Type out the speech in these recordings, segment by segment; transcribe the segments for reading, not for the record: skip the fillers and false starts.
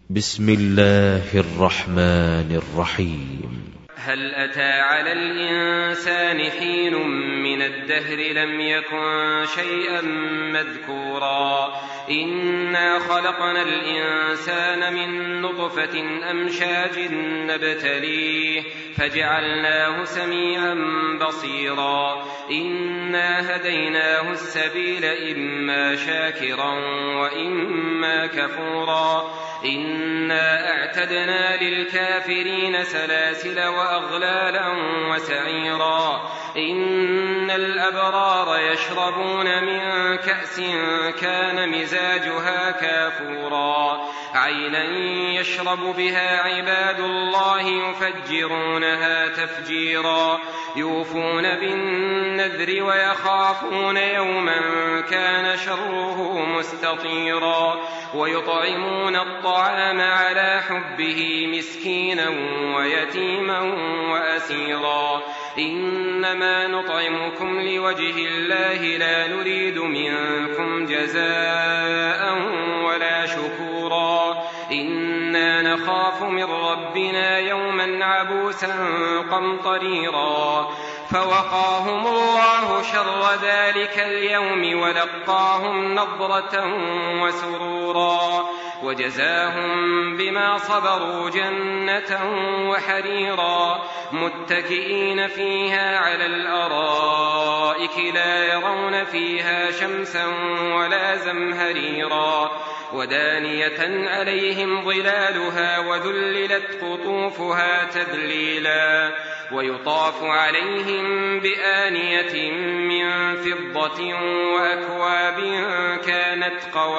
بسم الله الرحمن الرحيم. هل أتى على الإنسان حين من الدهر لم يكن شيئا مذكورا إنا خلقنا الإنسان من نطفة أمشاج نبتليه فجعلناه سميعا بصيرا إنا هديناه السبيل إما شاكرا وإما كفورا إنا أعتدنا للكافرين سلاسل وأغلالا وسعيرا إن الأبرار يشربون من كأس كان مزاجها كافورا عينا يشرب بها عباد الله يفجرونها تفجيرا يوفون بالنذر ويخافون يوما كان شره مستطيرا ويطعمون الطعام على حبه مسكينا ويتيما وأسيرا إنما نطعمكم لوجه الله لا نريد منكم جزاء ولا شكورا إنا نخاف من ربنا يوما عبوسا قمطريرا فوقاهم الله شر ذلك اليوم ولقاهم نضرة وسرورا وجزاهم بما صبروا جنة وحريرا متكئين فيها على الأرائك لا يرون فيها شمسا ولا زمهريرا ودانية عليهم ظلالها وذللت قطوفها تذليلا ويطاف عليهم بآنية من فضة وأكواب كانت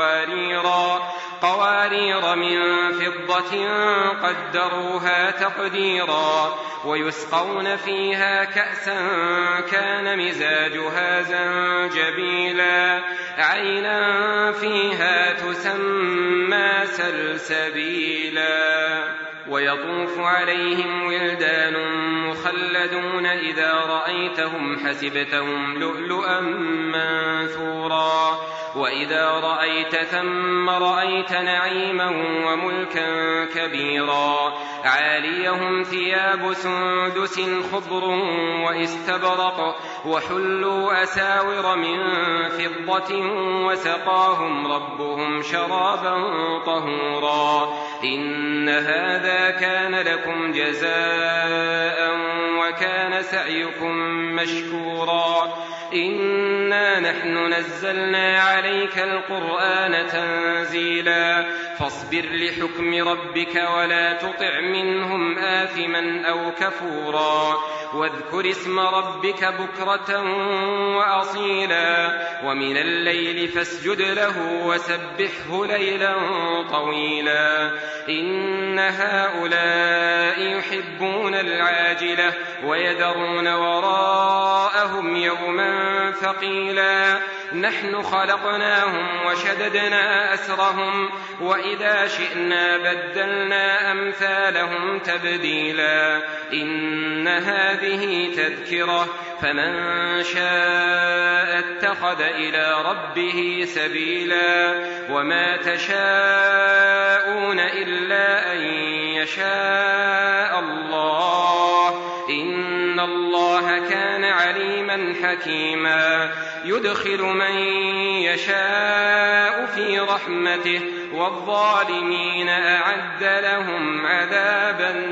قوارير من فضة قدروها تقديرا ويسقون فيها كأسا كان مزاجها زنجبيلا عينا فيها تسمى سلسبيلا ويطوف عليهم ولدان مخلدون إذا رأيتهم حسبتهم لؤلؤا منثورا وإذا رأيت ثم رأيت نعيما وملكا كبيرا عاليهم ثياب سندس خضر واستبرق وحلوا أساور من فضة وسقاهم ربهم شرابا طهورا إن هذا كان لكم جزاء وكان سعيكم مشكورا إنا نحن نزلنا عليك القرآن تنزيلا فاصبر لحكم ربك ولا تطع منهم آثما أو كفورا واذكر اسم ربك بكرة وأصيلا ومن الليل فاسجد له وسبحه ليلا طويلا إن هؤلاء يحبون العاجلة ويذرون وراءهم يوما ثقيلا نحن خلقناهم وشددنا أسرهم وإذا شئنا بدلنا أمثالهم تبديلا إن هذه تذكرة فمن شاء اتخذ إلى ربه سبيلا وما تشاءون إلا أن يشاء الله إن الله كان عليما حكيما يدخل من يشاء في رحمته والظالمين أعد لهم عذابا